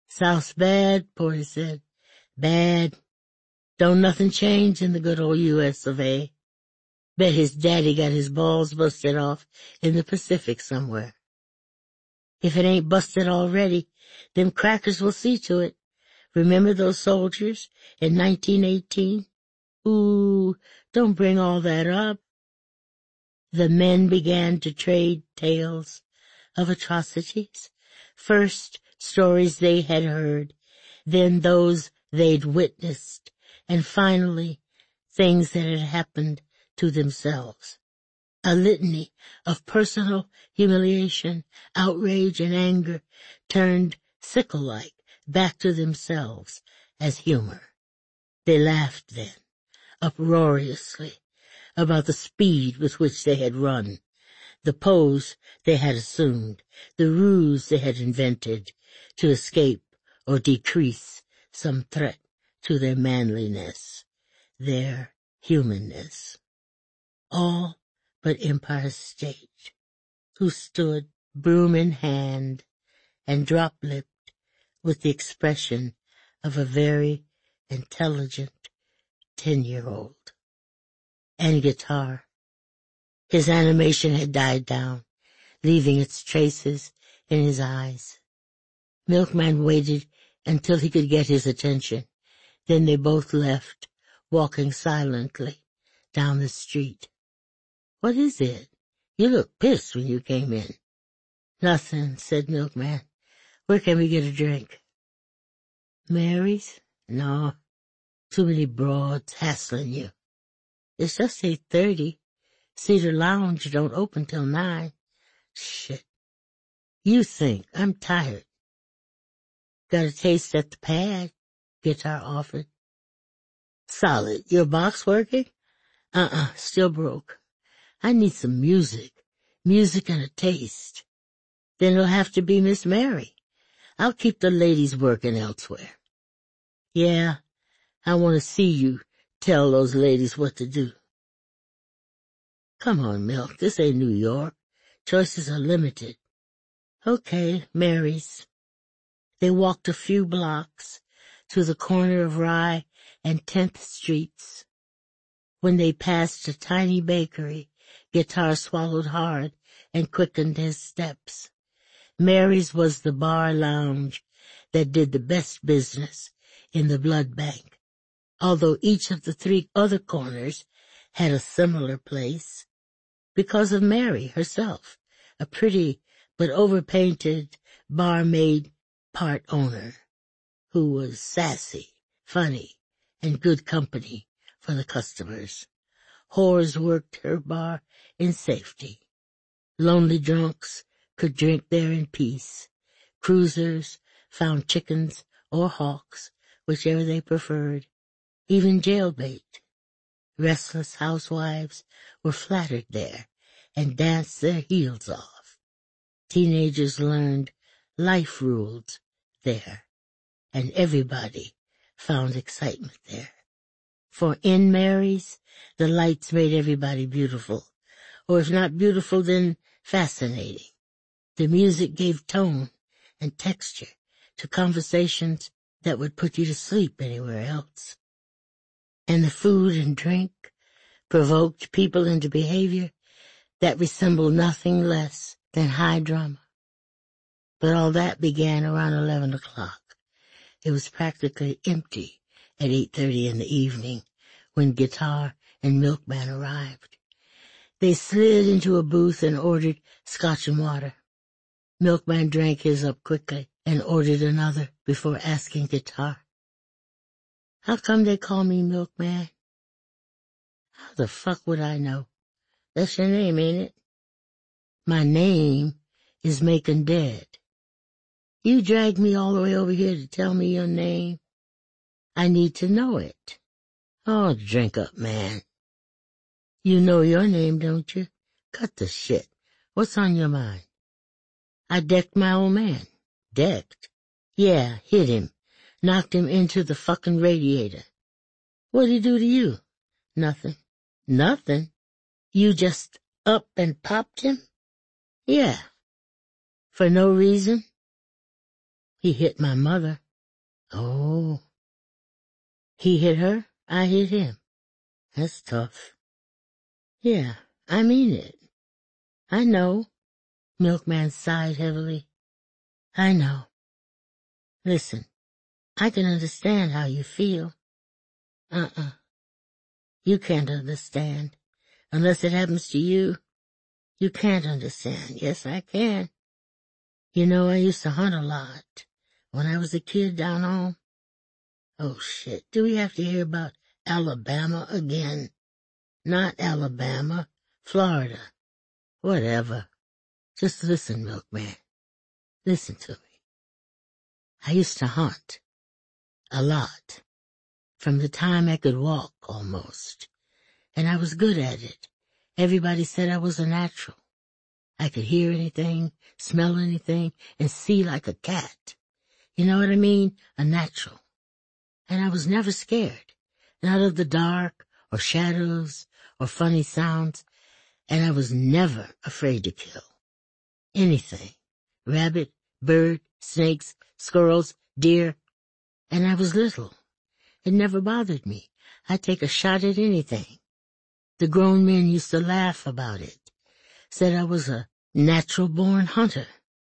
South's bad, Porter said. Bad. Don't nothing change in the good old U.S. of A. Bet his daddy got his balls busted off in the Pacific somewhere. If it ain't busted already, them crackers will see to it. Remember those soldiers in 1918? Ooh, don't bring all that up. The men began to trade tales of atrocities. First, stories they had heard, then those they'd witnessed, and finally, things that had happened to themselves. A litany of personal humiliation, outrage, and anger turned sickle-like back to themselves as humor. They laughed then, uproariously, about the speed with which they had run, the pose they had assumed, the ruse they had invented to escape or decrease some threat to their manliness, their humanness. All but Empire State, who stood, broom in hand, and drop-lipped with the expression of a very intelligent 10-year-old. And Guitar. His animation had died down, leaving its traces in his eyes. Milkman waited until he could get his attention. Then they both left, walking silently down the street. What is it? You look pissed when you came in. Nothing, said Milkman. Where can we get a drink? Mary's? No. Too many broads hassling you. It's just 8:30. Cedar Lounge don't open till 9. Shit. You think I'm tired. Got a taste at the pad, Guitar offered. Solid. Your box working? Still broke. I need some music. Music and a taste. Then it'll have to be Miss Mary. I'll keep the ladies working elsewhere. Yeah, I want to see you tell those ladies what to do. Come on, Milk. This ain't New York. Choices are limited. Okay, Mary's. They walked a few blocks to the corner of Rye and 10th Streets. When they passed a tiny bakery, Guitar swallowed hard and quickened his steps. Mary's was the bar lounge that did the best business in the blood bank, although each of the 3 other corners had a similar place, because of Mary herself, a pretty but overpainted barmaid part owner, who was sassy, funny, and good company for the customers. Whores worked her bar in safety. Lonely drunks could drink there in peace. Cruisers found chickens or hawks, whichever they preferred, even jailbait. Restless housewives were flattered there and danced their heels off. Teenagers learned life rules there, and everybody found excitement there. For in Mary's, the lights made everybody beautiful, or if not beautiful, then fascinating. The music gave tone and texture to conversations that would put you to sleep anywhere else. And the food and drink provoked people into behavior that resembled nothing less than high drama. But all that began around 11 o'clock. It was practically empty at 8:30 in the evening when Guitar and Milkman arrived. They slid into a booth and ordered scotch and water. Milkman drank his up quickly and ordered another before asking Guitar, "How come they call me Milkman?" "How the fuck would I know? That's your name, ain't it?" "My name is Macon Dead." "You dragged me all the way over here to tell me your name. I need to know it." "Oh, drink up, man." "You know your name, don't you? Cut the shit. What's on your mind?" "I decked my old man." "Decked?" "Yeah, hit him. Knocked him into the fucking radiator." "What'd he do to you?" "Nothing." "Nothing? You just up and popped him?" "Yeah." "For no reason?" He hit my mother. Oh. He hit her, I hit him. That's tough. Yeah, I mean it. I know. Milkman sighed heavily. I know. Listen, I can understand how you feel. You can't understand. Unless it happens to you, you can't understand. Yes, I can. You know, I used to hunt a lot when I was a kid down home. Oh, shit. Do we have to hear about Alabama again? Not Alabama. Florida. Whatever. Just listen, Milkman. Listen to me. I used to hunt. A lot. From the time I could walk, almost. And I was good at it. Everybody said I was a natural. I could hear anything, smell anything, and see like a cat. You know what I mean? A natural. And I was never scared. Not of the dark, or shadows, or funny sounds. And I was never afraid to kill. Anything. Rabbit, bird, snakes, squirrels, deer. And I was little. It never bothered me. I'd take a shot at anything. The grown men used to laugh about it. Said I was a natural-born hunter.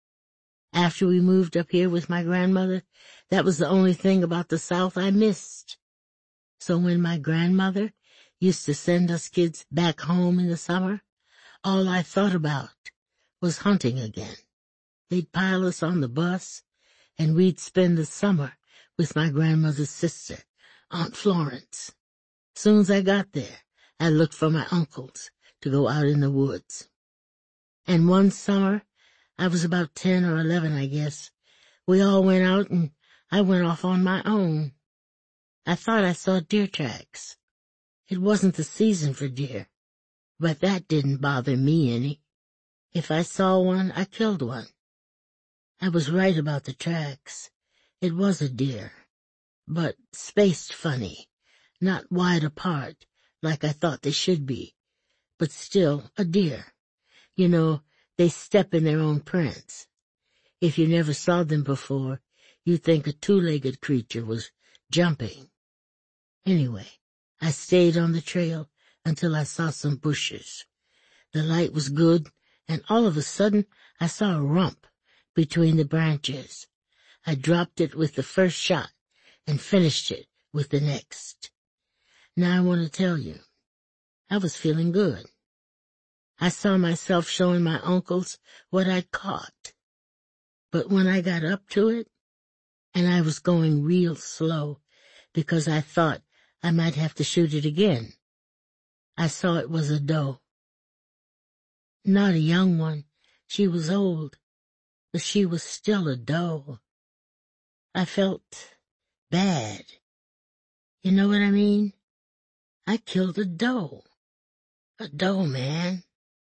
After we moved up here with my grandmother, that was the only thing about the South I missed. So when my grandmother used to send us kids back home in the summer, all I thought about was hunting again. They'd pile us on the bus, and we'd spend the summer with my grandmother's sister, Aunt Florence. Soon as I got there, I looked for my uncles to go out in the woods. And one summer, I was about 10 or 11, I guess, we all went out and I went off on my own. I thought I saw deer tracks. It wasn't the season for deer, but that didn't bother me any. If I saw one, I killed one. I was right about the tracks. It was a deer, but spaced funny, not wide apart like I thought they should be, but still a deer. You know, they step in their own prints. If you never saw them before, you'd think a two-legged creature was jumping. Anyway, I stayed on the trail until I saw some bushes. The light was good, and all of a sudden I saw a rump between the branches. I dropped it with the first shot and finished it with the next. Now I want to tell you, I was feeling good. I saw myself showing my uncles what I'd caught. But when I got up to it, and I was going real slow because I thought I might have to shoot it again, I saw it was a doe. Not a young one. She was old, but she was still a doe. I felt bad. You know what I mean? I killed a doe. A doe, man.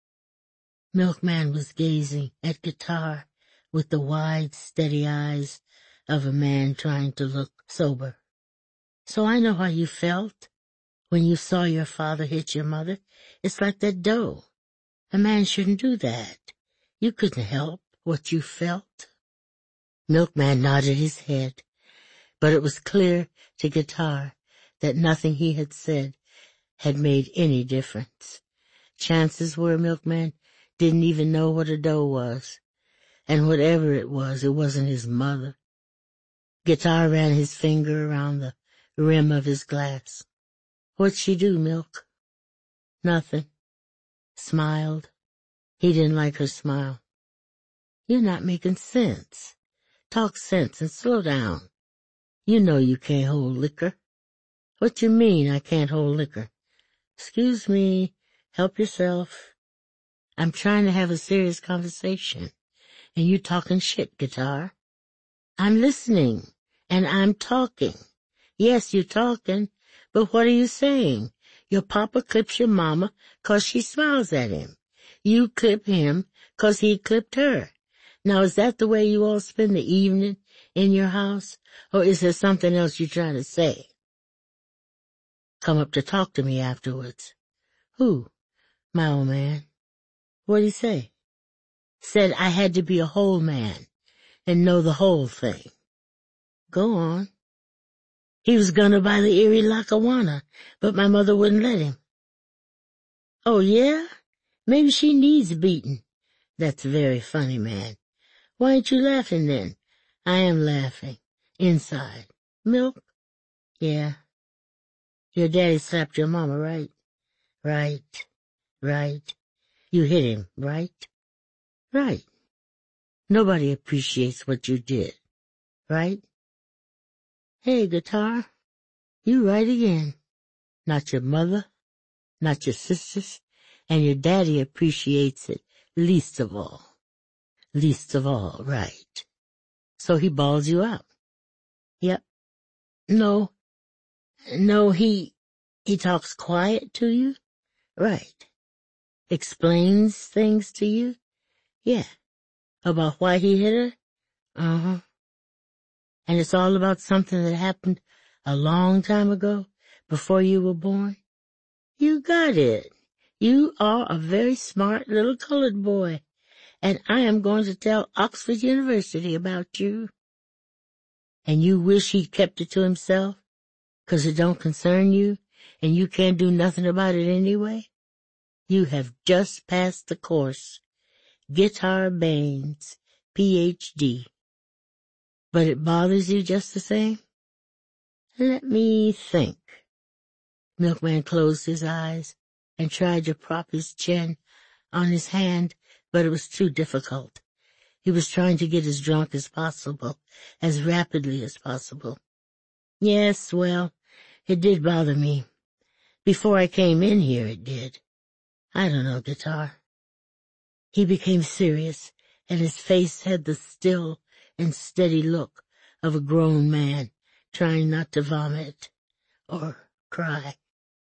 Milkman was gazing at Guitar with the wide, steady eyes of a man trying to look sober. So I know how you felt when you saw your father hit your mother. It's like that doe. A man shouldn't do that. You couldn't help what you felt. Milkman nodded his head, but it was clear to Guitar that nothing he had said had made any difference. Chances were Milkman didn't even know what a doe was, and whatever it wasn't his mother. Guitar ran his finger around the rim of his glass. What'd she do, Milk? Nothing. Smiled. He didn't like her smile. You're not making sense. Talk sense and slow down. You know you can't hold liquor. What you mean I can't hold liquor? Excuse me. Help yourself. I'm trying to have a serious conversation, and you talking shit, Guitar. I'm listening, and I'm talking. Yes, you're talking, but what are you saying? Your papa clips your mama 'cause she smiles at him. You clip him 'cause he clipped her. Now, is that the way you all spend the evening in your house, or is there something else you're trying to say? Come up to talk to me afterwards. Who? My old man. What'd he say? Said I had to be a whole man and know the whole thing. Go on. He was gonna buy the Erie Lackawanna, but my mother wouldn't let him. Oh, yeah? Maybe she needs beating. That's very funny, man. Why ain't you laughing then? I am laughing. Inside. Milk? Yeah. Your daddy slapped your mama, right? Right. Right. You hit him, right? Right. Nobody appreciates what you did, right? Hey, guitar, you right again. Not your mother, not your sisters, and your daddy appreciates it least of all. Least of all, right. So he balls you out. Yep. No, he talks quiet to you? Right. Explains things to you? Yeah. About why he hit her? Uh-huh. And it's all about something that happened a long time ago, before you were born? You got it. You are a very smart little colored boy, and I am going to tell Oxford University about you. And you wish he'd kept it to himself, 'cause it don't concern you, and you can't do nothing about it anyway? You have just passed the course. Guitar Baines, Ph.D. But it bothers you just the same? Let me think. Milkman closed his eyes and tried to prop his chin on his hand, but it was too difficult. He was trying to get as drunk as possible, as rapidly as possible. Yes, well, it did bother me. Before I came in here, it did. I don't know, guitar. He became serious, and his face had the still and steady look of a grown man trying not to vomit or cry.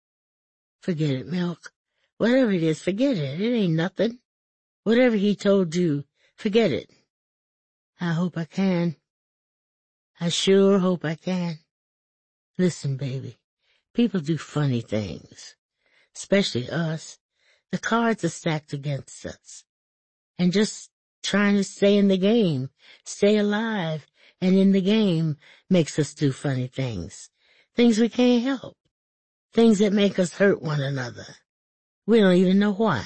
Forget it, Milk. Whatever it is, forget it. It ain't nothing. Whatever he told you, forget it. I hope I can. I sure hope I can. Listen, baby, people do funny things, especially us. The cards are stacked against us. And just trying to stay in the game, stay alive, and in the game makes us do funny things. Things we can't help. Things that make us hurt one another. We don't even know why.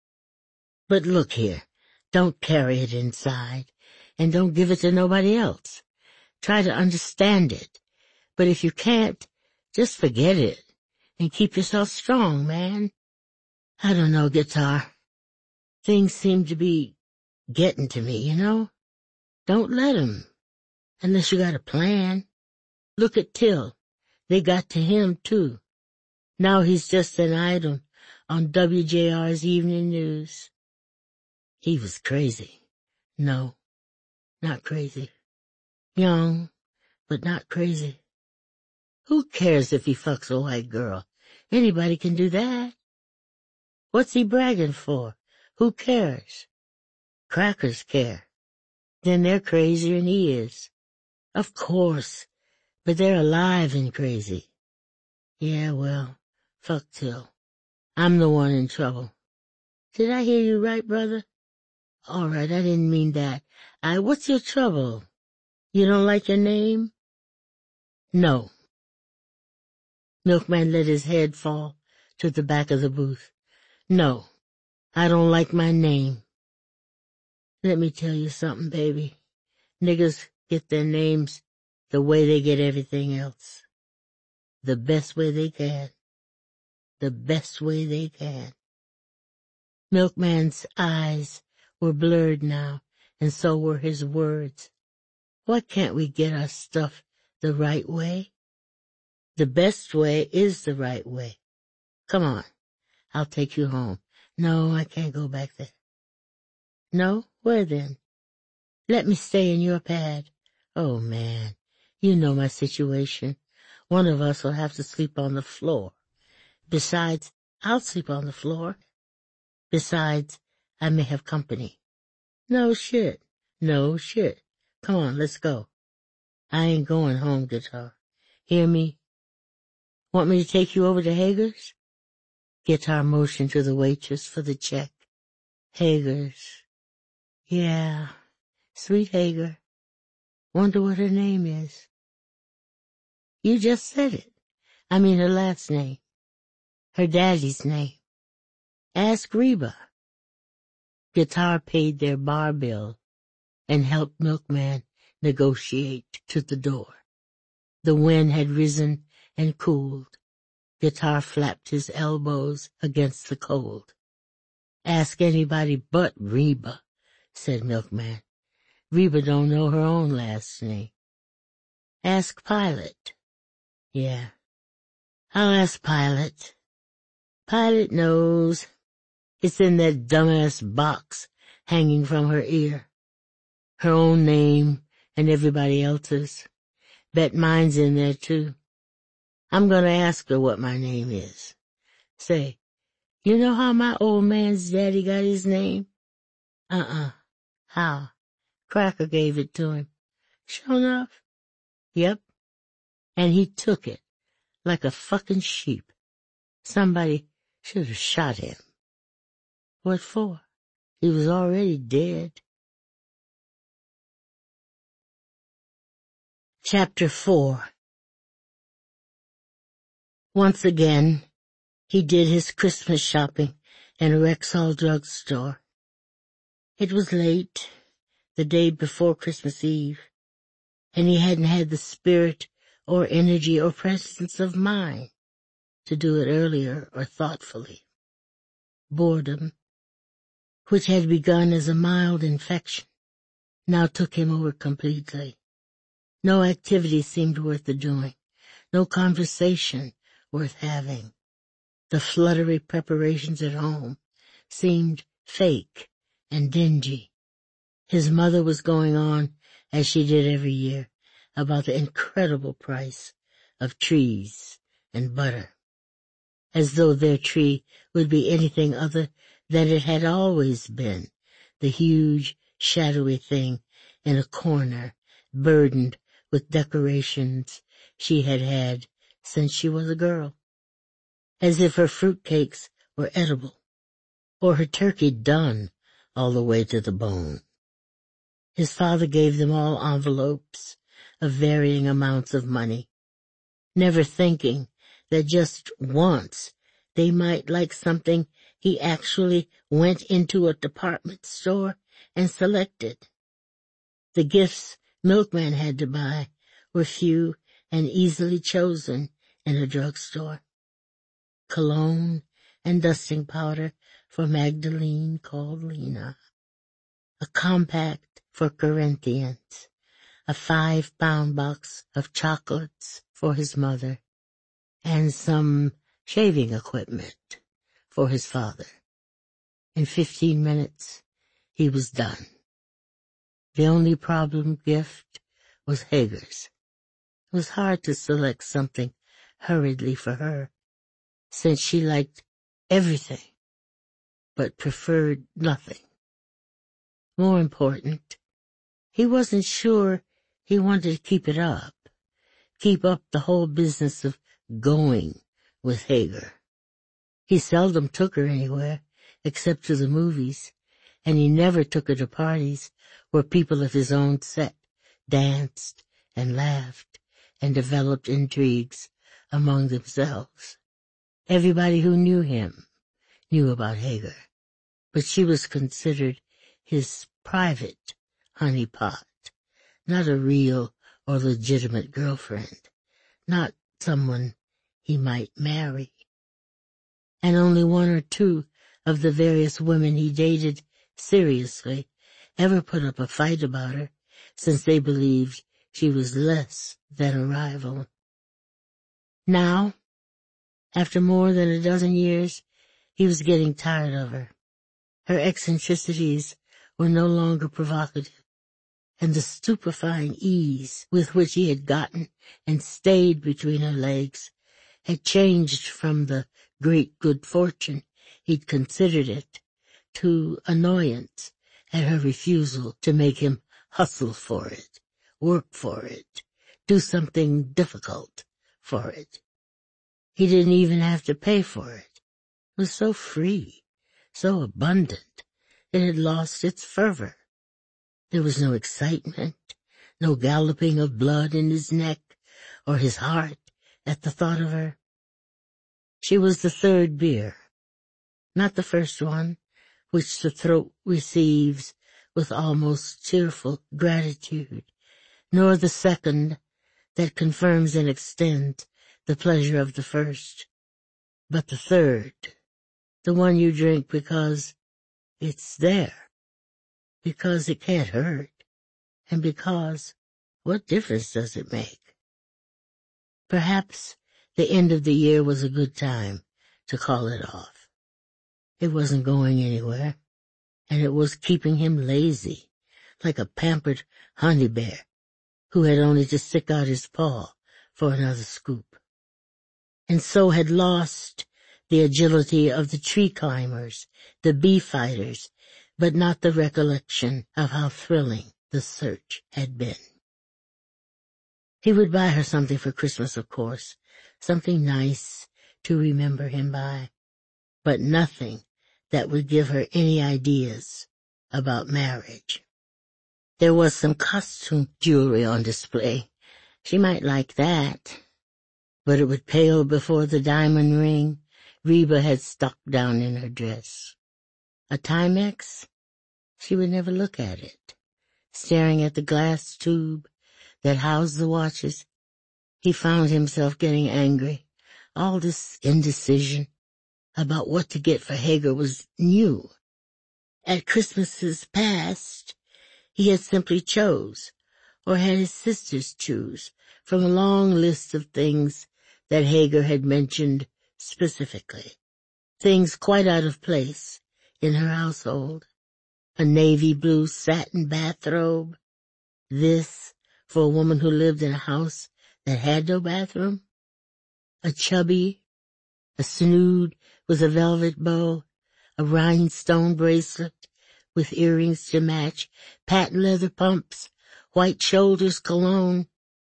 But look here, don't carry it inside, and don't give it to nobody else. Try to understand it. But if you can't, just forget it, and keep yourself strong, man. I don't know, guitar. Things seem to be getting to me, you know? Don't let 'em, unless you got a plan. Look at Till. They got to him, too. Now he's just an item on WJR's evening news. He was crazy. No, not crazy. Young, but not crazy. Who cares if he fucks a white girl? Anybody can do that. What's he bragging for? Who cares? Crackers care. Then they're crazier than he is. Of course, but they're alive and crazy. Yeah, well, fuck Till. I'm the one in trouble. Did I hear you right, brother? All right, I didn't mean that. What's your trouble? You don't like your name? No. Milkman let his head fall to the back of the booth. No, I don't like my name. Let me tell you something, baby. Niggas get their names the way they get everything else. The best way they can. The best way they can. Milkman's eyes were blurred now, and so were his words. Why can't we get our stuff the right way? The best way is the right way. Come on, I'll take you home. No, I can't go back there. No? Where then? Let me stay in your pad. Oh, man, you know my situation. One of us will have to sleep on the floor. Besides, I'll sleep on the floor. Besides, I may have company. No shit. No shit. Come on, let's go. I ain't going home, guitar. Hear me? Want me to take you over to Hager's? Guitar motioned to the waitress for the check. Hager's. Yeah, sweet Hager. Wonder what her name is. You just said it. I mean her last name. Her daddy's name. Ask Reba. Guitar paid their bar bill and helped Milkman negotiate to the door. The wind had risen and cooled. Guitar flapped his elbows against the cold. Ask anybody but Reba, said Milkman. Reba don't know her own last name. Ask Pilot. Yeah, I'll ask Pilot. Pilot knows. It's in that dumbass box hanging from her ear. Her own name and everybody else's. Bet mine's in there too. I'm gonna ask her what my name is. Say, you know how my old man's daddy got his name? How? Cracker gave it to him. Sure enough. Yep. And he took it like a fucking sheep. Somebody should have shot him. What for? He was already dead. Chapter 4. Once again, he did his Christmas shopping in a Rexall drugstore. It was late, the day before Christmas Eve, and he hadn't had the spirit or energy or presence of mind to do it earlier or thoughtfully. Boredom, which had begun as a mild infection, now took him over completely. No activity seemed worth the doing, no conversation worth having. The fluttery preparations at home seemed fake and dingy. His mother was going on, as she did every year, about the incredible price of trees and butter, as though their tree would be anything other than it had always been, the huge, shadowy thing in a corner, burdened with decorations she had had since she was a girl. As if her fruitcakes were edible, or her turkey done all the way to the bone. His father gave them all envelopes of varying amounts of money, never thinking that just once they might like something he actually went into a department store and selected. The gifts Milkman had to buy were few and easily chosen in a drugstore. Cologne and dusting powder for Magdalene called Lena, a compact for Corinthians, a 5-pound box of chocolates for his mother, and some shaving equipment for his father. In 15 minutes, he was done. The only problem gift was Hager's. It was hard to select something hurriedly for her, since she liked everything, but preferred nothing. More important, he wasn't sure he wanted to keep up the whole business of going with Hager. He seldom took her anywhere, except to the movies, and he never took her to parties where people of his own set danced and laughed and developed intrigues among themselves. Everybody who knew him knew about Hager, but she was considered his private honeypot, not a real or legitimate girlfriend, not someone he might marry. And only one or two of the various women he dated seriously ever put up a fight about her, since they believed she was less than a rival. Now, after more than a dozen years, he was getting tired of her. Her eccentricities were no longer provocative, and the stupefying ease with which he had gotten and stayed between her legs had changed from the great good fortune he'd considered it to annoyance at her refusal to make him hustle for it, work for it, do something difficult for it. He didn't even have to pay for it. It was so free, so abundant, it had lost its fervor. There was no excitement, no galloping of blood in his neck, or his heart at the thought of her. She was the third beer, not the first one, which the throat receives with almost tearful gratitude, nor the second that confirms and extends the pleasure of the first, but the third, the one you drink because it's there, because it can't hurt, and because what difference does it make? Perhaps the end of the year was a good time to call it off. It wasn't going anywhere, and it was keeping him lazy, like a pampered honey bear who had only to stick out his paw for another scoop, and so had lost the agility of the tree climbers, the bee fighters, but not the recollection of how thrilling the search had been. He would buy her something for Christmas, of course, something nice to remember him by, but nothing that would give her any ideas about marriage. There was some costume jewelry on display. She might like that, but it would pale before the diamond ring Reba had stuck down in her dress. A Timex? She would never look at it. Staring at the glass tube that housed the watches, he found himself getting angry. All this indecision about what to get for Hagar was new. At Christmases past, he had simply chose, or had his sisters choose, from a long list of things that Hagar had mentioned specifically. Things quite out of place in her household. A navy blue satin bathrobe. This for a woman who lived in a house that had no bathroom. A chubby, a snood with a velvet bow, a rhinestone bracelet with earrings to match, patent leather pumps, white shoulders cologne.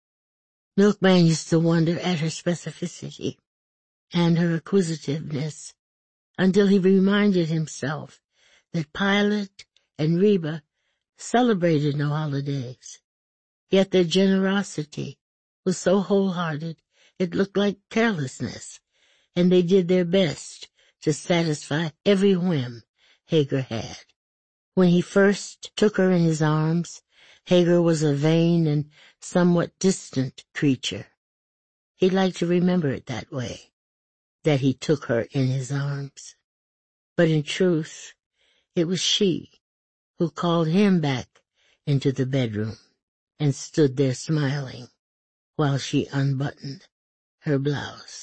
Milkman used to wonder at her specificity and her acquisitiveness until he reminded himself that Pilot and Reba celebrated no holidays. Yet their generosity was so wholehearted it looked like carelessness, and they did their best to satisfy every whim Hagar had. When he first took her in his arms, Hagar was a vain and somewhat distant creature. He'd like to remember it that way, that he took her in his arms. But in truth, it was she who called him back into the bedroom and stood there smiling while she unbuttoned her blouse.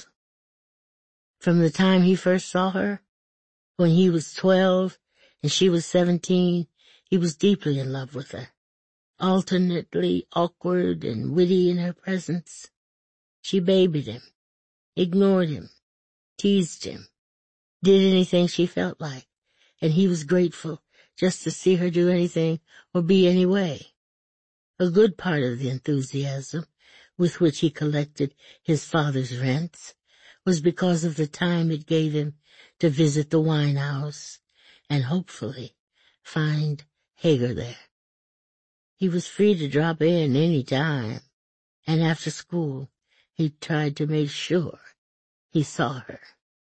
From the time he first saw her, when he was 12 and she was 17, he was deeply in love with her, alternately awkward and witty in her presence. She babied him, ignored him, teased him, did anything she felt like, and he was grateful just to see her do anything or be any way. A good part of the enthusiasm with which he collected his father's rents was because of the time it gave him to visit the wine house and hopefully find Hagar there. He was free to drop in any time, and after school he tried to make sure he saw her.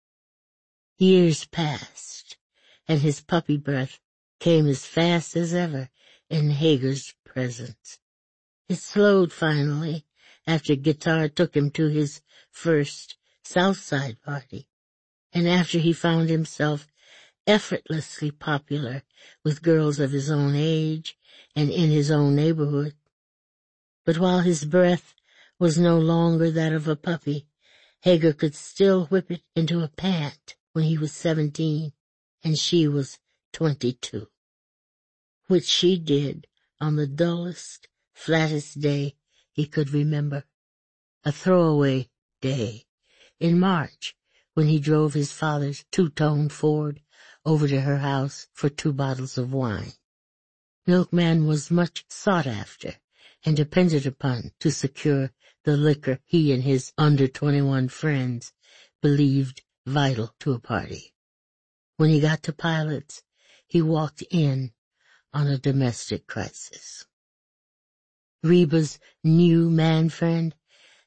Years passed, and his puppy breath came as fast as ever in Hagar's presence. It slowed finally after Guitar took him to his first Southside party, and after he found himself effortlessly popular with girls of his own age and in his own neighborhood. But while his breath was no longer that of a puppy, Hagar could still whip it into a pant when he was 17 and she was 22, which she did on the dullest, flattest day he could remember, a throwaway day in March when he drove his father's two-tone Ford over to her house for 2 bottles of wine. Milkman was much sought after and depended upon to secure the liquor he and his under-21 friends believed vital to a party. When he got to Pilot's, he walked in on a domestic crisis. Reba's new man friend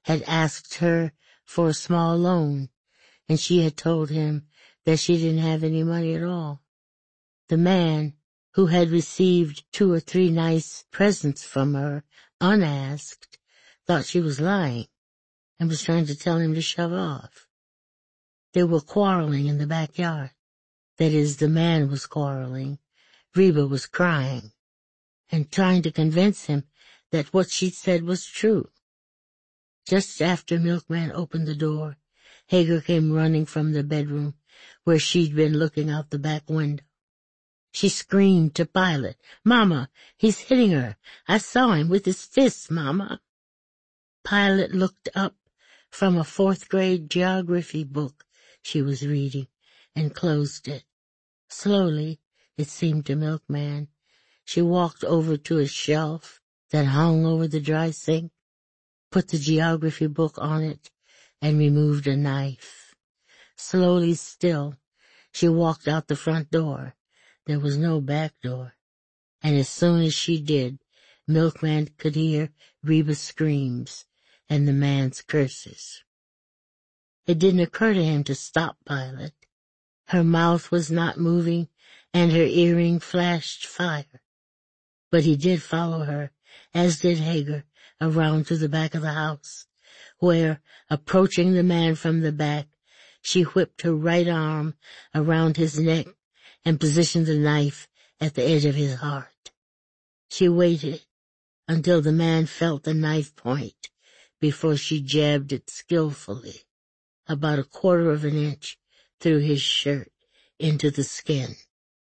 had asked her for a small loan, and she had told him that she didn't have any money at all. The man, who had received 2 or 3 nice presents from her unasked, thought she was lying and was trying to tell him to shove off. They were quarreling in the backyard. That is, the man was quarreling. Reba was crying and trying to convince him that what she said was true. Just after Milkman opened the door, Hagar came running from the bedroom where she'd been looking out the back window. She screamed to Pilot, "Mama, he's hitting her. I saw him with his fists, Mama." Pilot looked up from a 4th grade geography book she was reading and closed it. Slowly, it seemed to Milkman, she walked over to a shelf that hung over the dry sink, put the geography book on it, and removed a knife. Slowly still, she walked out the front door. There was no back door, and as soon as she did, Milkman could hear Reba's screams and the man's curses. It didn't occur to him to stop Pilot. Her mouth was not moving, and her earring flashed fire. But he did follow her, as did Hagar, around to the back of the house, where, approaching the man from the back, she whipped her right arm around his neck and positioned the knife at the edge of his heart. She waited until the man felt the knife point before she jabbed it skillfully, about 1/4 of an inch through his shirt into the skin.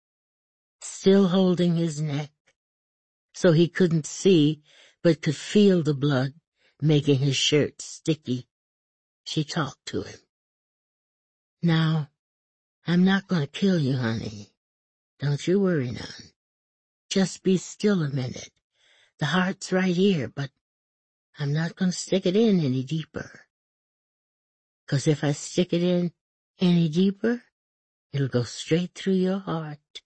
Still holding his neck, so he couldn't see but could feel the blood making his shirt sticky, she talked to him. "Now, I'm not going to kill you, honey. Don't you worry none. Just be still a minute. The heart's right here, but I'm not going to stick it in any deeper. 'Cause if I stick it in any deeper, it'll go straight through your heart.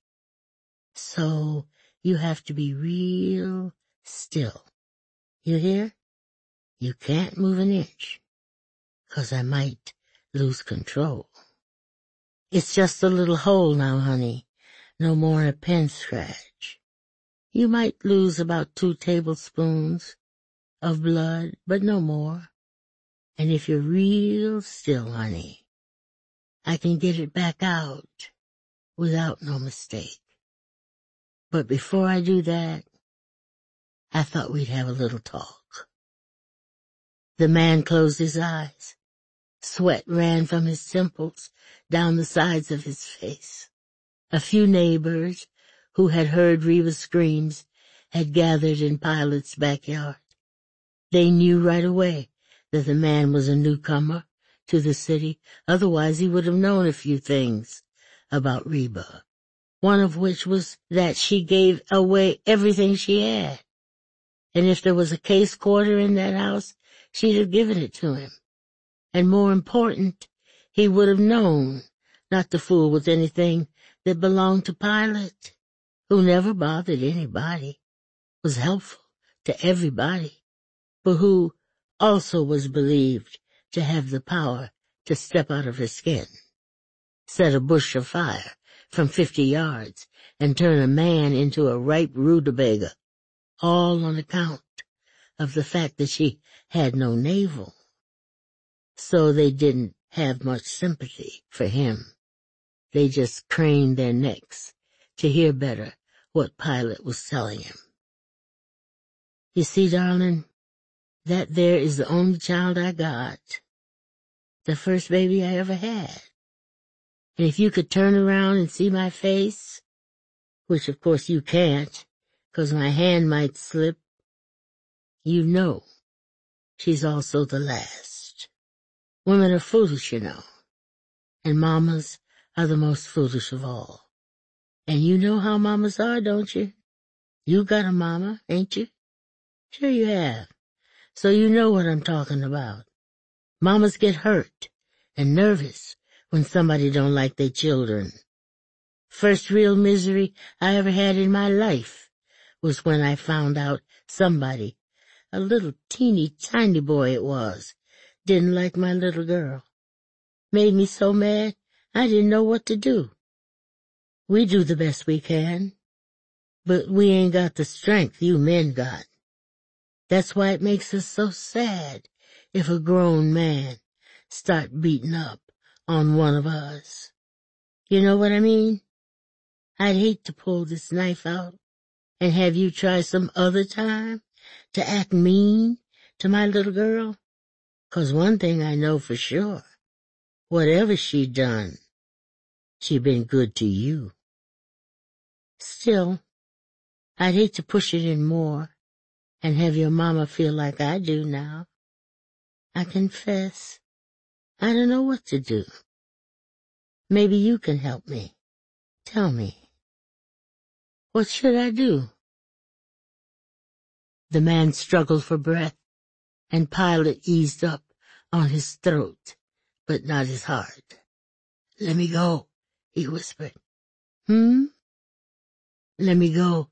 So you have to be real still. You hear? You can't move an inch, 'cause I might lose control. It's just a little hole now, honey. No more than a pen scratch. You might lose about 2 tablespoons of blood, but no more. And if you're real still, honey, I can get it back out without no mistake. But before I do that, I thought we'd have a little talk." The man closed his eyes. Sweat ran from his temples down the sides of his face. A few neighbors, who had heard Reba's screams, had gathered in Pilot's backyard. They knew right away that the man was a newcomer to the city, otherwise he would have known a few things about Reba, one of which was that she gave away everything she had. And if there was a case quarter in that house, she'd have given it to him. And more important, he would have known not to fool with anything that belonged to Pilot, who never bothered anybody, was helpful to everybody, but who also was believed to have the power to step out of his skin, set a bush afire from 50 yards, and turn a man into a ripe rutabaga, all on account of the fact that she had no navel. So they didn't have much sympathy for him. They just craned their necks to hear better what Pilot was telling him. "You see, darling, that there is the only child I got, the first baby I ever had. And if you could turn around and see my face, which of course you can't, 'cause my hand might slip, you know she's also the last. Women are foolish, you know, and mamas are the most foolish of all. And you know how mamas are, don't you? You got a mama, ain't you? Sure you have. So you know what I'm talking about. Mamas get hurt and nervous when somebody don't like their children. First real misery I ever had in my life was when I found out somebody, a little teeny tiny boy it was, Didn't like my little girl. Made me so mad, I didn't know what to do. We do the best we can, but we ain't got the strength you men got. That's why it makes us so sad if a grown man start beating up on one of us. You know what I mean? I'd hate to pull this knife out and have you try some other time to act mean to my little girl. 'Cause one thing I know for sure, whatever she done, she been good to you. Still, I'd hate to push it in more and have your mama feel like I do now. I confess, I don't know what to do. Maybe you can help me. Tell me. What should I do? The man struggled for breath, and Pilate eased up on his throat, but not his heart. Let me go, he whispered. Let me go.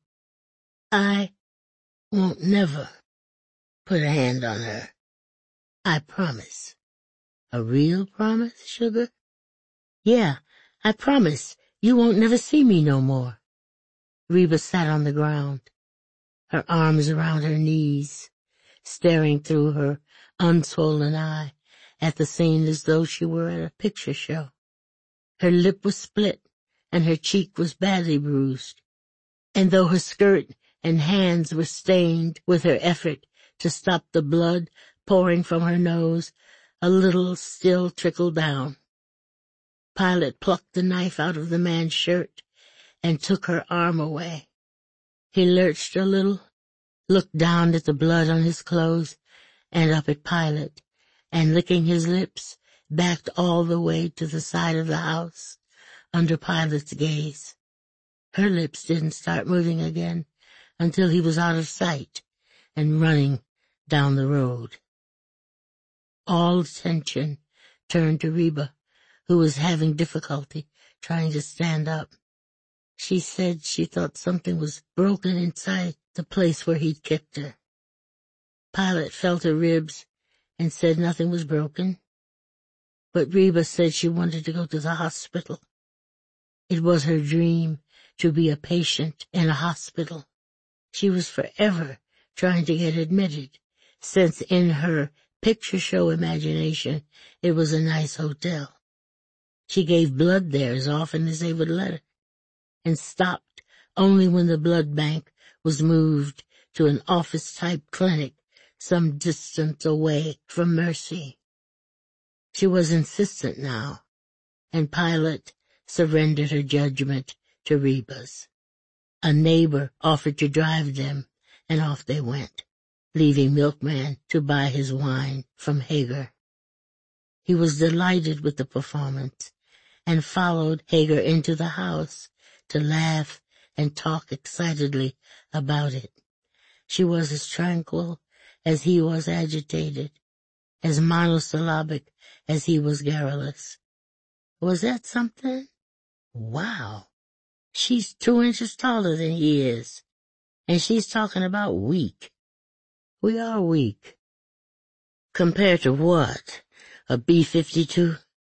I won't never put a hand on her. I promise. A real promise, sugar? Yeah, I promise you won't never see me no more. Reba sat on the ground, her arms around her knees, staring through her unswollen eye at the scene as though she were at a picture show. Her lip was split and her cheek was badly bruised, and though her skirt and hands were stained with her effort to stop the blood pouring from her nose, a little still trickled down. Pilate plucked the knife out of the man's shirt and took her arm away. He lurched a little, looked down at the blood on his clothes and up at Pilate, and licking his lips, backed all the way to the side of the house under Pilate's gaze. Her lips didn't start moving again until he was out of sight and running down the road. All attention turned to Reba, who was having difficulty trying to stand up. She said she thought something was broken inside the place where he'd kicked her. Pilate felt her ribs and said nothing was broken, but Reba said she wanted to go to the hospital. It was her dream to be a patient in a hospital. She was forever trying to get admitted, since in her picture show imagination it was a nice hotel. She gave blood there as often as they would let her, and stopped only when the blood bank was moved to an office-type clinic some distance away from Mercy. She was insistent now, and Pilate surrendered her judgment to Reba's. A neighbor offered to drive them, and off they went, leaving Milkman to buy his wine from Hagar. He was delighted with the performance, and followed Hagar into the house to laugh and talk excitedly about it. She was as tranquil as he was agitated, as monosyllabic as he was garrulous. Was that something? Wow! She's 2 inches taller than he is, and she's talking about weak. We are weak. Compared to what? A B-52?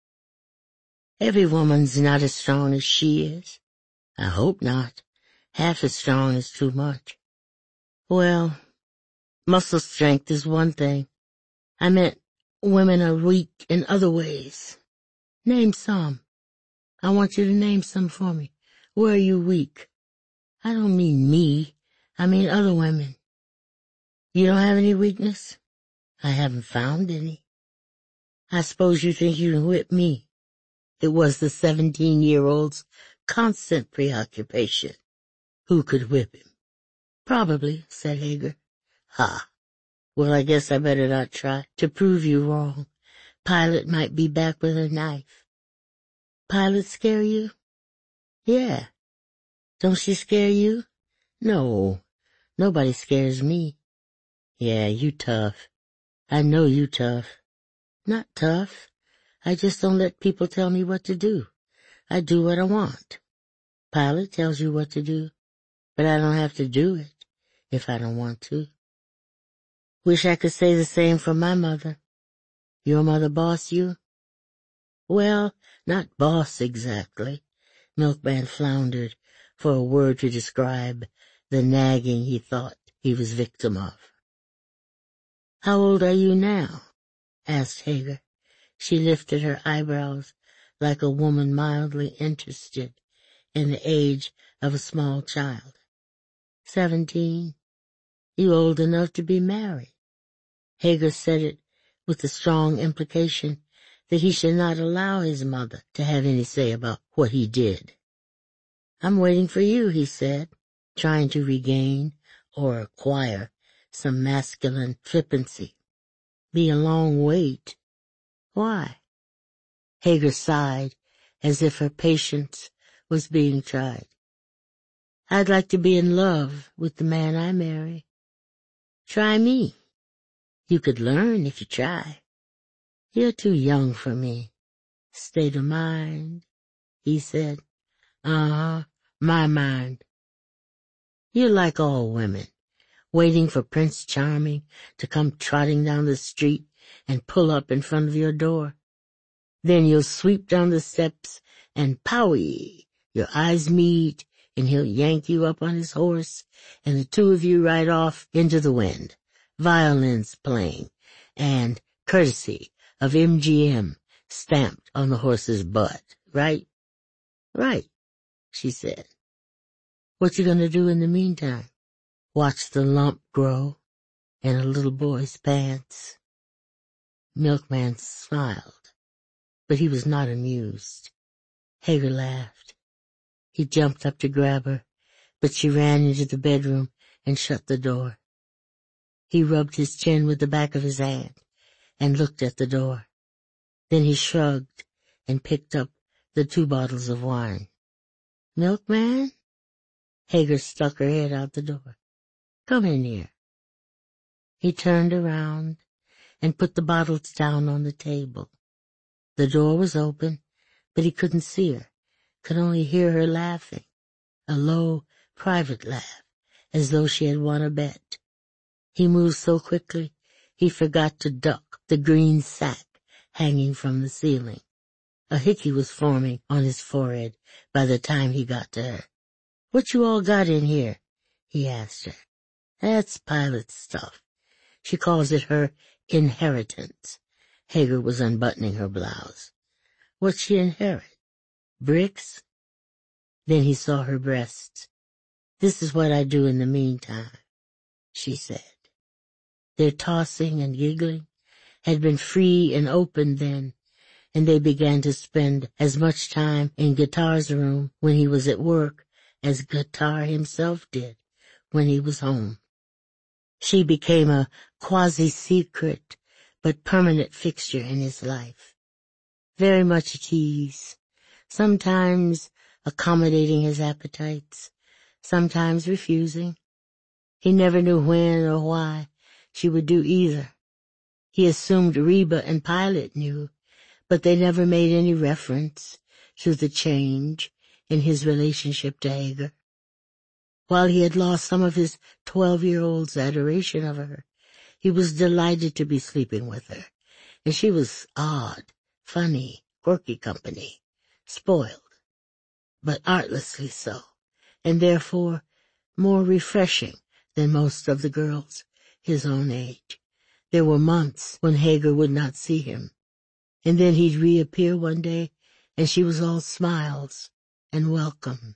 Every woman's not as strong as she is. I hope not. Half as strong is too much. Well, muscle strength is one thing. I meant women are weak in other ways. Name some. I want you to name some for me. Where are you weak? I don't mean me. I mean other women. You don't have any weakness? I haven't found any. I suppose you think you can whip me. It was the 17-year-old's constant preoccupation. Who could whip him? Probably, said Hagar. Ha! Well, I guess I better not try to prove you wrong. Pilate might be back with a knife. Pilate scare you? Yeah. Don't she scare you? No, nobody scares me. Yeah, you tough. I know you tough. Not tough. I just don't let people tell me what to do. I do what I want. Pilate tells you what to do, but I don't have to do it if I don't want to. Wish I could say the same for my mother. Your mother boss you? Well, not boss exactly. Milkman floundered for a word to describe the nagging he thought he was victim of. How old are you now? Asked Hagar. She lifted her eyebrows like a woman mildly interested in the age of a small child. 17. You old enough to be married. Hagar said it with the strong implication that he should not allow his mother to have any say about what he did. I'm waiting for you, he said, trying to regain or acquire some masculine flippancy. Be a long wait. Why? Hagar sighed as if her patience was being tried. I'd like to be in love with the man I marry. Try me. You could learn if you try. You're too young for me. State of mind, he said. Uh-huh, my mind. You're like all women, waiting for Prince Charming to come trotting down the street and pull up in front of your door. Then you'll sweep down the steps and powie, your eyes meet, and he'll yank you up on his horse, and the two of you ride off into the wind, violins playing, and courtesy of MGM stamped on the horse's butt, right? Right, she said. What you gonna do in the meantime? Watch the lump grow in a little boy's pants? Milkman smiled, but he was not amused. Hagar laughed. He jumped up to grab her, but she ran into the bedroom and shut the door. He rubbed his chin with the back of his hand and looked at the door. Then he shrugged and picked up the 2 bottles of wine. Milkman? Hagar stuck her head out the door. Come in here. He turned around and put the bottles down on the table. The door was open, but he couldn't see her, could only hear her laughing, a low, private laugh, as though she had won a bet. He moved so quickly he forgot to duck the green sack hanging from the ceiling. A hickey was forming on his forehead by the time he got to her. What you all got in here? He asked her. That's Pilot stuff. She calls it her inheritance. Hagar was unbuttoning her blouse. What'd she inherit? Bricks? Then he saw her breasts. This is what I do in the meantime, she said. Their tossing and giggling had been free and open then, and they began to spend as much time in Guitar's room when he was at work as Guitar himself did when he was home. She became a quasi-secret but permanent fixture in his life. Very much at ease, sometimes accommodating his appetites, sometimes refusing. He never knew when or why she would do either. He assumed Reba and Pilot knew, but they never made any reference to the change in his relationship to Hagar. While he had lost some of his 12-year-old's adoration of her, he was delighted to be sleeping with her, and she was odd, funny, quirky company, spoiled, but artlessly so, and therefore more refreshing than most of the girls his own age. There were months when Hagar would not see him, and then he'd reappear one day, and she was all smiles and welcome.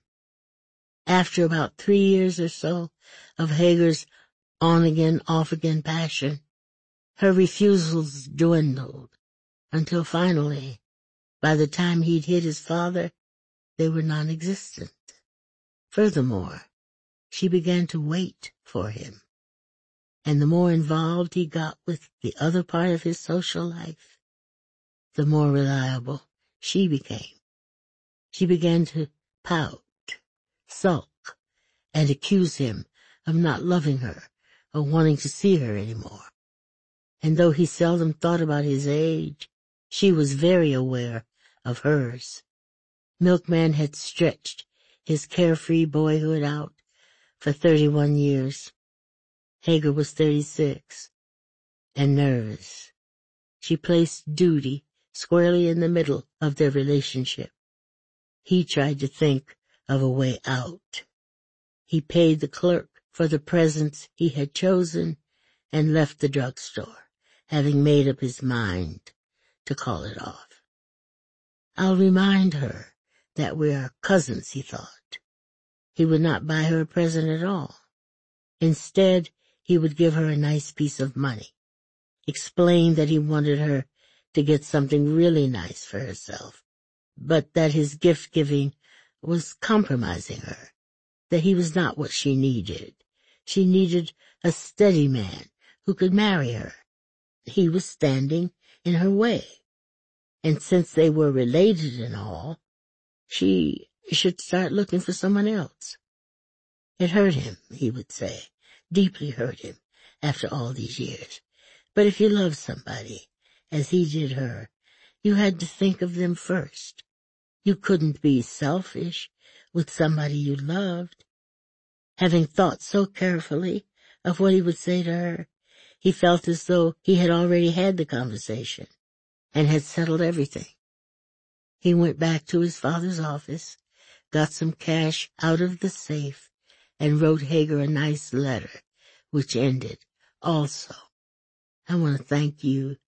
After about 3 years or so of Hagar's on-again, off-again passion, her refusals dwindled, until finally, by the time he'd hit his father, they were non-existent. Furthermore, she began to wait for him, and the more involved he got with the other part of his social life, the more reliable she became. She began to pout, sulk, and accuse him of not loving her or wanting to see her anymore. And though he seldom thought about his age, she was very aware of hers. Milkman had stretched his carefree boyhood out for 31 years. Hagar was 36 and nervous. She placed duty squarely in the middle of their relationship. He tried to think of a way out. He paid the clerk for the presents he had chosen and left the drugstore, having made up his mind to call it off. I'll remind her that we are cousins, he thought. He would not buy her a present at all. Instead, he would give her a nice piece of money, explain that he wanted her to get something really nice for herself, but that his gift-giving was compromising her, that he was not what she needed. She needed a steady man who could marry her. He was standing in her way. And since they were related and all, she should start looking for someone else. It hurt him, he would say, deeply hurt him after all these years. But if you loved somebody, as he did her, you had to think of them first. You couldn't be selfish with somebody you loved. Having thought so carefully of what he would say to her, he felt as though he had already had the conversation and had settled everything. He went back to his father's office, got some cash out of the safe, and wrote Hagar a nice letter, which ended, also, I want to thank you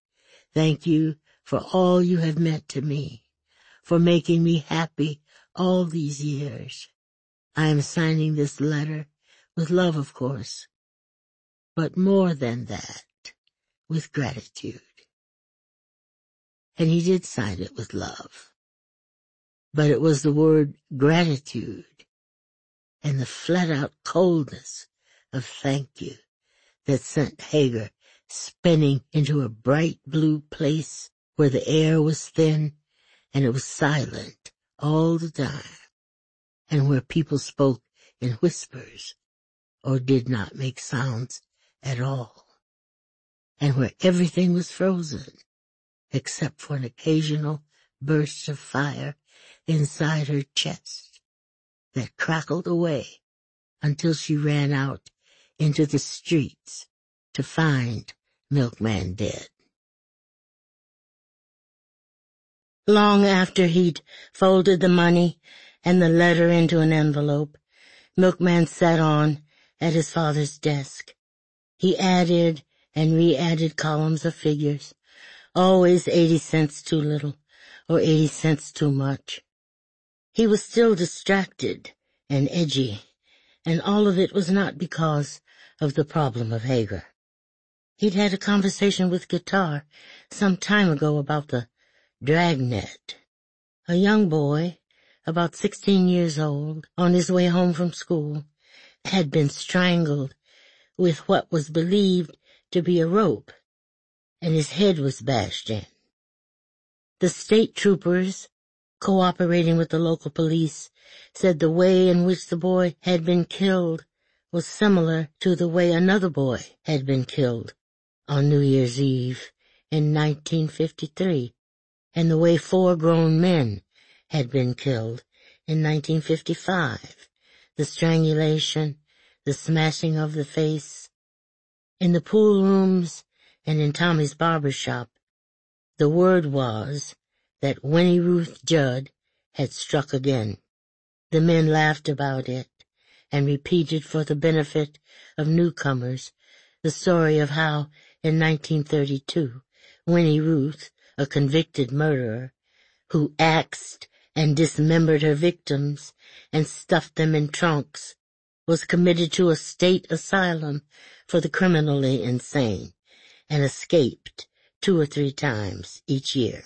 for all you have meant to me, for making me happy all these years. I am signing this letter with love, of course, but more than that, with gratitude. And he did sign it with love. But it was the word gratitude and the flat-out coldness of thank you that sent Hagar spinning into a bright blue place where the air was thin and it was silent all the time, and where people spoke in whispers or did not make sounds at all, and where everything was frozen except for an occasional burst of fire inside her chest that crackled away until she ran out into the streets to find Milkman dead. Long after he'd folded the money and the letter into an envelope, Milkman sat on at his father's desk. He added and re-added columns of figures, always 80 cents too little or 80 cents too much. He was still distracted and edgy, and all of it was not because of the problem of Hagar. He'd had a conversation with Guitar some time ago about the Dragnet. A young boy, about 16 years old, on his way home from school, had been strangled with what was believed to be a rope, and his head was bashed in. The state troopers, cooperating with the local police, said the way in which the boy had been killed was similar to the way another boy had been killed on New Year's Eve in 1953, and the way 4 grown men had been killed in 1955, the strangulation, the smashing of the face. In the pool rooms and in Tommy's barber shop, the word was that Winnie Ruth Judd had struck again. The men laughed about it and repeated for the benefit of newcomers the story of how, in 1932, Winnie Ruth, a convicted murderer, who axed and dismembered her victims and stuffed them in trunks, was committed to a state asylum for the criminally insane and escaped 2 or 3 times each year.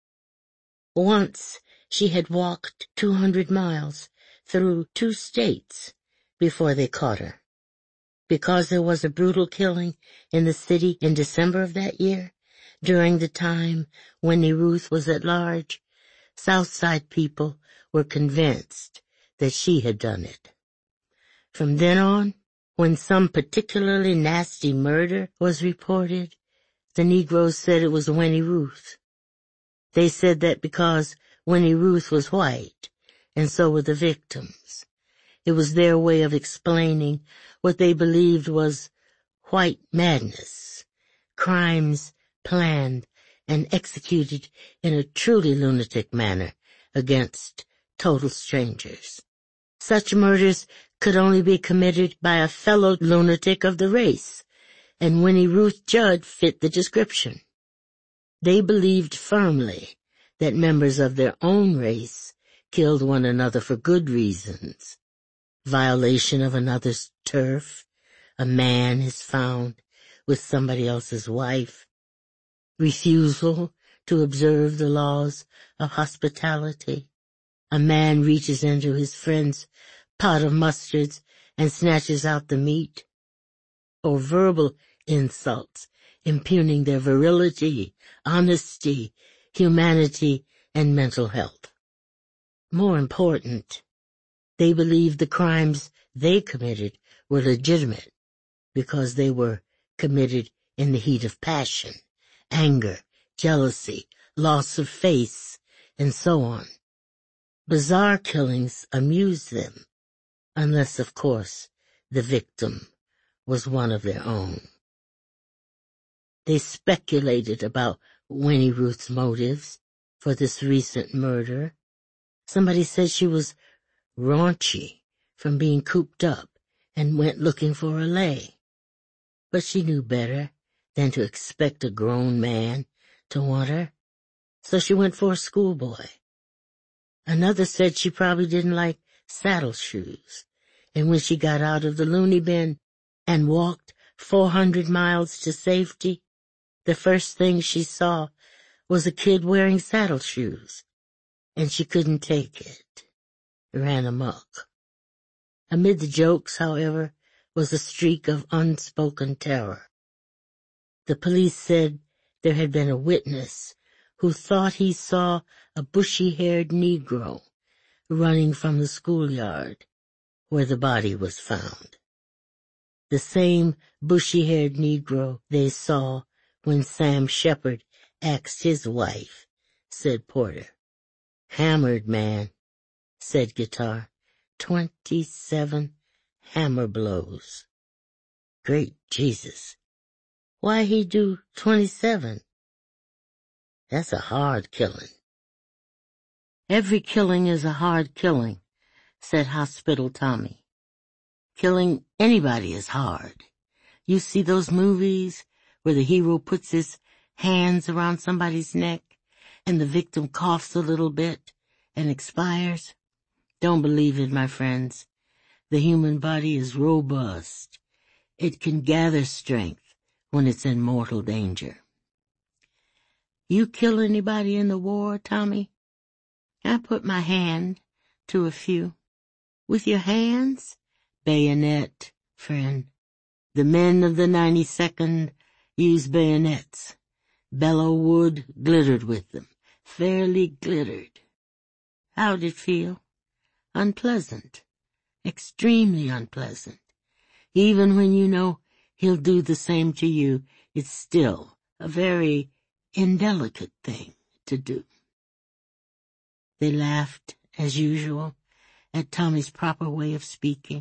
Once she had walked 200 miles through 2 states before they caught her. Because there was a brutal killing in the city in December of that year, during the time Winnie Ruth was at large, Southside people were convinced that she had done it. From then on, when some particularly nasty murder was reported, the Negroes said it was Winnie Ruth. They said that because Winnie Ruth was white, and so were the victims. It was their way of explaining what they believed was white madness, crimes planned and executed in a truly lunatic manner against total strangers. Such murders could only be committed by a fellow lunatic of the race, and Winnie Ruth Judd fit the description. They believed firmly that members of their own race killed one another for good reasons. Violation of another's turf, a man is found with somebody else's wife, refusal to observe the laws of hospitality. A man reaches into his friend's pot of mustards and snatches out the meat, or verbal insults impugning their virility, honesty, humanity, and mental health. More important, they believed the crimes they committed were legitimate because they were committed in the heat of passion, anger, jealousy, loss of faith, and so on. Bizarre killings amused them, unless, of course, the victim was one of their own. They speculated about Winnie Ruth's motives for this recent murder. Somebody said she was raunchy from being cooped up and went looking for a lay. But she knew better than to expect a grown man to want her, so she went for a schoolboy. Another said she probably didn't like saddle shoes, and when she got out of the loony bin and walked 400 miles to safety, the first thing she saw was a kid wearing saddle shoes, and she couldn't take it. Ran amok. Amid the jokes, however, was a streak of unspoken terror. The police said there had been a witness who thought he saw a bushy-haired Negro running from the schoolyard where the body was found. The same bushy-haired Negro they saw when Sam Shepard asked his wife, said Porter. Hammered man, said Guitar. 27 hammer blows. Great Jesus. Why he do 27? That's a hard killing. Every killing is a hard killing, said Hospital Tommy. Killing anybody is hard. You see those movies where the hero puts his hands around somebody's neck and the victim coughs a little bit and expires? Don't believe it, my friends. The human body is robust. It can gather strength when it's in mortal danger. You kill anybody in the war, Tommy? I put my hand to a few. With your hands? Bayonet, friend. The men of the 92nd used bayonets. Bellow wood glittered with them, fairly glittered. How'd it feel? Unpleasant. Extremely unpleasant. Even when you know he'll do the same to you, it's still a very indelicate thing to do. They laughed, as usual, at Tommy's proper way of speaking.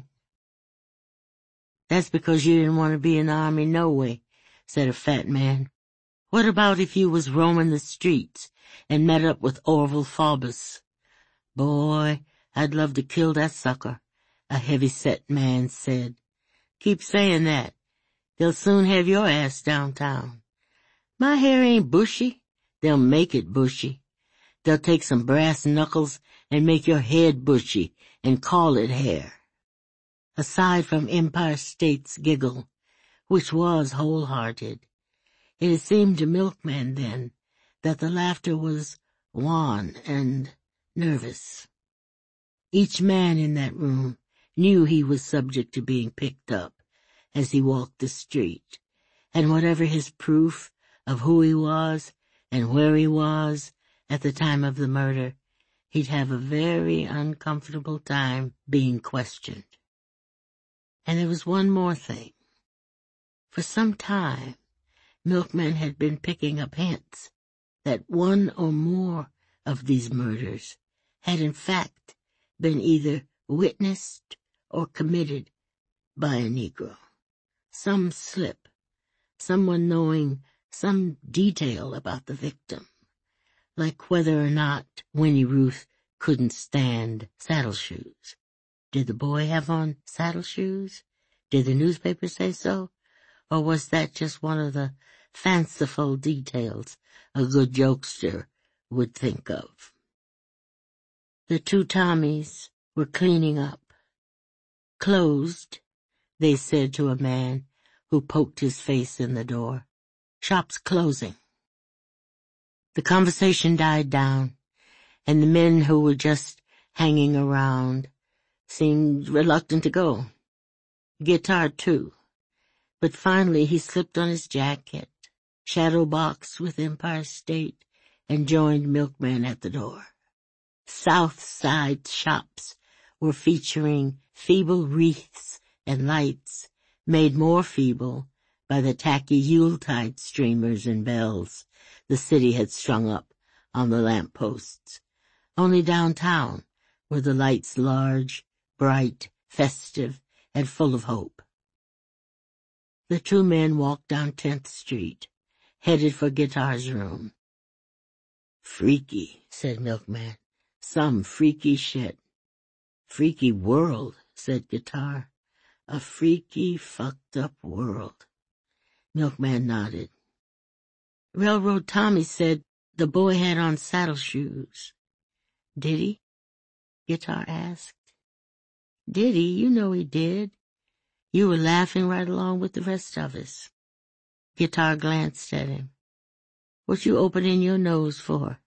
That's because you didn't want to be in the army no way, said a fat man. What about if you was roaming the streets and met up with Orville Faubus? Boy, I'd love to kill that sucker, a heavy-set man said. Keep saying that. They'll soon have your ass downtown. My hair ain't bushy. They'll make it bushy. They'll take some brass knuckles and make your head bushy and call it hair. Aside from Empire State's giggle, which was wholehearted, it had seemed to Milkman then that the laughter was wan and nervous. Each man in that room knew he was subject to being picked up as he walked the street, and whatever his proof of who he was and where he was at the time of the murder, he'd have a very uncomfortable time being questioned. And there was one more thing. For some time, Milkman had been picking up hints that one or more of these murders had in fact been either witnessed or committed by a Negro. Some slip, someone knowing some detail about the victim, like whether or not Winnie Ruth couldn't stand saddle shoes. Did the boy have on saddle shoes? Did the newspaper say so? Or was that just one of the fanciful details a good jokester would think of? The two Tommies were cleaning up. "Closed," they said to a man who poked his face in the door. "Shop's closing." The conversation died down, and the men who were just hanging around seemed reluctant to go. Guitar too. But finally he slipped on his jacket, shadow boxed with Empire State, and joined Milkman at the door. South Side shops were featuring feeble wreaths and lights, made more feeble by the tacky Yuletide streamers and bells the city had strung up on the lamp posts. Only downtown were the lights large, bright, festive, and full of hope. The two men walked down 10th Street, headed for Guitar's room. "Freaky," said Milkman. "Some freaky shit." "Freaky world," said Guitar. "A freaky, fucked up world." Milkman nodded. "Railroad Tommy said the boy had on saddle shoes." "Did he?" Guitar asked. "Did he? You know he did. You were laughing right along with the rest of us." Guitar glanced at him. "What you opening your nose for?"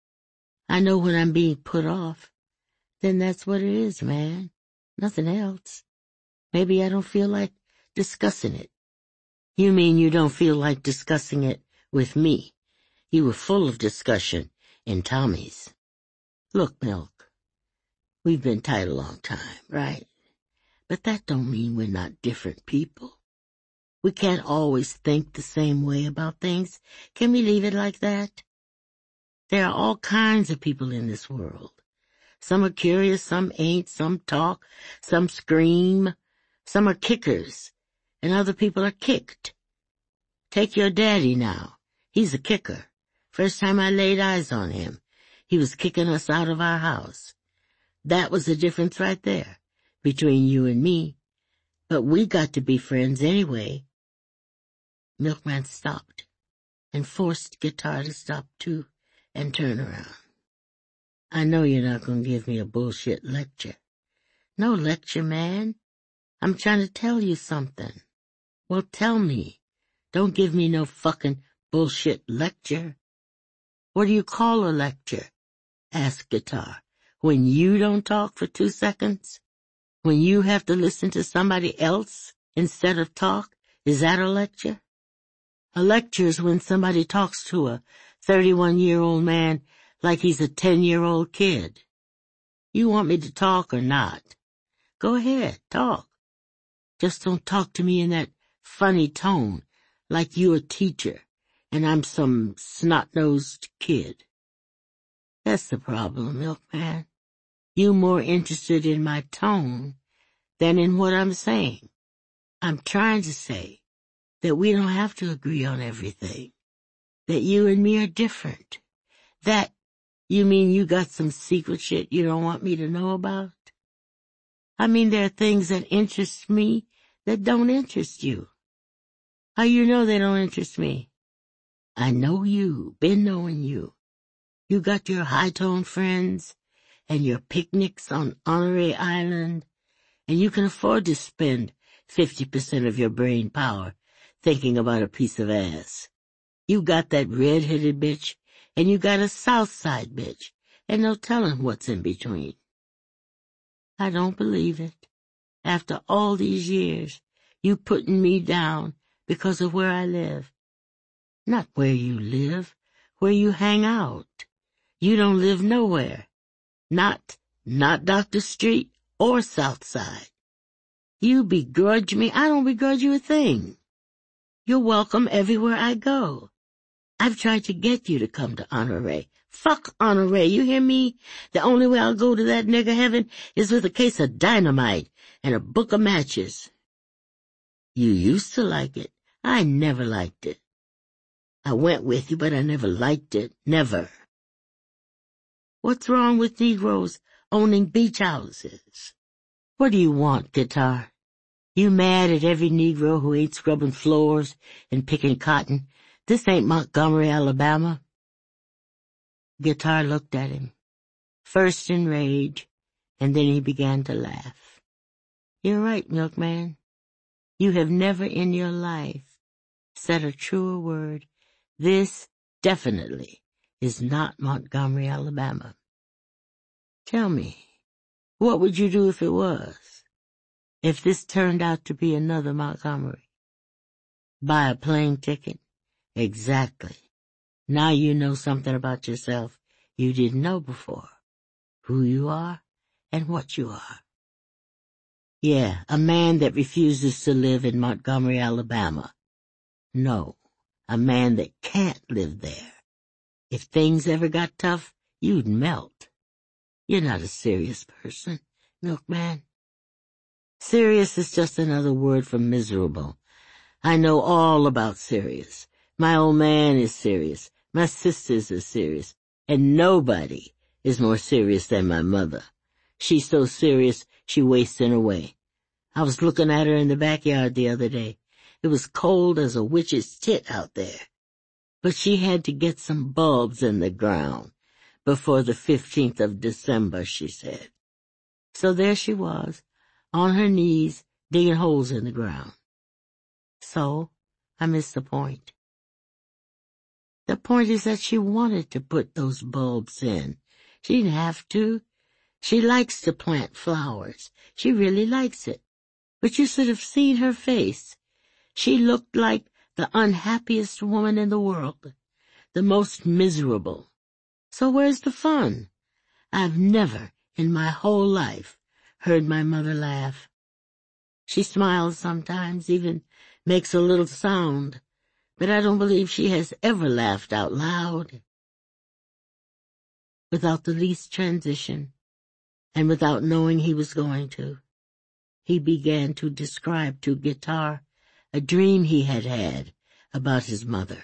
"I know when I'm being put off." "Then that's what it is, man. Nothing else. Maybe I don't feel like discussing it." "You mean you don't feel like discussing it with me?" You were full of discussion in Tommy's. "Look, Milk, we've been tight a long time, right? But that don't mean we're not different people. We can't always think the same way about things. Can we leave it like that? There are all kinds of people in this world. Some are curious, some ain't, some talk, some scream, some are kickers, and other people are kicked. Take your daddy now. He's a kicker. First time I laid eyes on him, he was kicking us out of our house. That was the difference right there, between you and me. But we got to be friends anyway." Milkman stopped, and forced Guitar to stop too, and turn around. "I know you're not going to give me a bullshit lecture." "No lecture, man. I'm trying to tell you something." "Well, tell me. Don't give me no fucking bullshit lecture." "What do you call a lecture?" asked Guitar. "When you don't talk for 2 seconds? When you have to listen to somebody else instead of talk? Is that a lecture?" "A lecture is when somebody talks to a 31-year-old man like he's a 10-year-old kid. You want me to talk or not? Go ahead, talk. Just don't talk to me in that funny tone, like you a teacher and I'm some snot-nosed kid." "That's the problem, Milkman. You more interested in my tone than in what I'm saying. I'm trying to say that we don't have to agree on everything, that you and me are different. That, you mean you got some secret shit you don't want me to know about? I mean there are things that interest me that don't interest you. How you know they don't interest me? I know you, been knowing you. You got your high-tone friends and your picnics on Honoré Island, and you can afford to spend 50% of your brain power thinking about a piece of ass. You got that red-headed bitch, and you got a South Side bitch, and no telling what's in between." "I don't believe it. After all these years, you putting me down because of where I live." "Not where you live, where you hang out. You don't live nowhere. Not Dr. Street or South Side. You begrudge me. I don't begrudge you a thing. You're welcome everywhere I go. I've tried to get you to come to Honoré. Fuck Honoré, you hear me? The only way I'll go to that nigger heaven is with a case of dynamite and a book of matches." "You used to like it. I never liked it." I went with you, but I never liked it. Never. What's wrong with Negroes owning beach houses? What do you want, Guitar? You mad at every Negro who ain't scrubbing floors and picking cotton? This ain't Montgomery, Alabama. Guitar looked at him, first in rage, and then he began to laugh. You're right, Milkman. You have never in your life said a truer word. This definitely is not Montgomery, Alabama. Tell me, what would you do if it was? If this turned out to be another Montgomery? Buy a plane ticket? Exactly. Now you know something about yourself you didn't know before. Who you are and what you are. Yeah, a man that refuses to live in Montgomery, Alabama. No, a man that can't live there. If things ever got tough, you'd melt. You're not a serious person, Milkman. Serious is just another word for miserable. I know all about serious. My old man is serious. My sisters are serious. And nobody is more serious than my mother. She's so serious, she wasting away. I was looking at her in the backyard the other day. It was cold as a witch's tit out there. But she had to get some bulbs in the ground before the 15th of December, she said. So there she was, on her knees, digging holes in the ground. So, I missed the point. The point is that she wanted to put those bulbs in. She didn't have to. She likes to plant flowers. She really likes it. But you should have seen her face. She looked like the unhappiest woman in the world, the most miserable. So where's the fun? I've never in my whole life heard my mother laugh. She smiles sometimes, even makes a little sound, but I don't believe she has ever laughed out loud. Without the least transition, and without knowing he was going to, he began to describe to Guitar a dream he had had about his mother.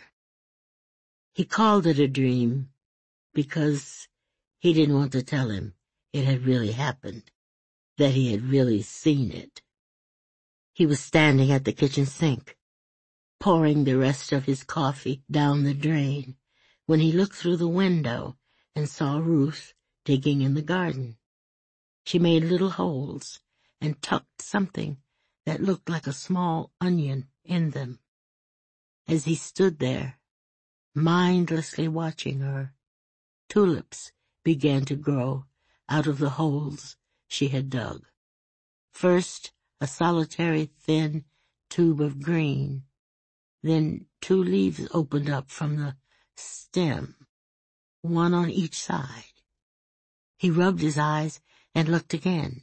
He called it a dream because he didn't want to tell him it had really happened, that he had really seen it. He was standing at the kitchen sink, pouring the rest of his coffee down the drain, when he looked through the window and saw Ruth digging in the garden. She made little holes and tucked something that looked like a small onion in them. As he stood there, mindlessly watching her, tulips began to grow out of the holes she had dug. First, a solitary thin tube of green, then 2 leaves opened up from the stem, one on each side. He rubbed his eyes and looked again.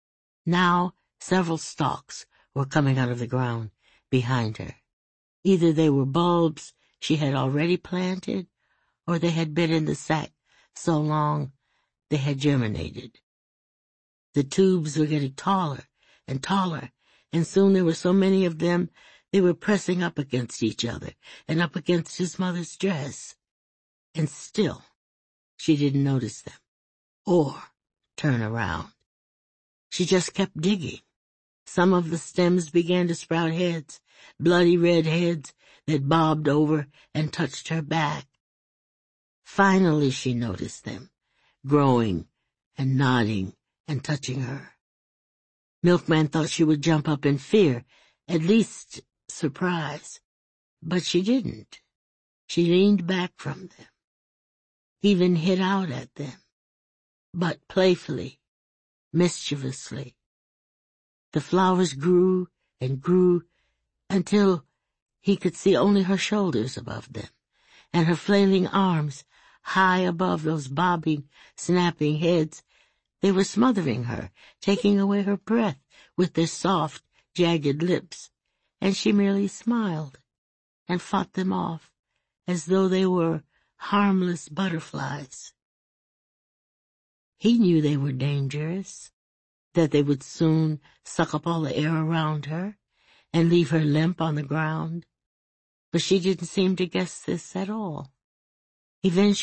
Now several stalks were coming out of the ground behind her. Either they were bulbs she had already planted, or they had been in the sack so long they had germinated. The tubes were getting taller and taller, and soon there were so many of them they were pressing up against each other and up against his mother's dress. And still she didn't notice them or turn around. She just kept digging. Some of the stems began to sprout heads, bloody red heads that bobbed over and touched her back. Finally she noticed them, growing and nodding and touching her. Milkman thought she would jump up in fear, at least surprise, but she didn't. She leaned back from them, even hit out at them, but playfully, mischievously. The flowers grew and grew until he could see only her shoulders above them, and her flailing arms high above those bobbing, snapping heads. They were smothering her, taking away her breath with their soft, jagged lips, and she merely smiled and fought them off as though they were harmless butterflies. He knew they were dangerous, that they would soon suck up all the air around her and leave her limp on the ground. But she didn't seem to guess this at all. Eventually,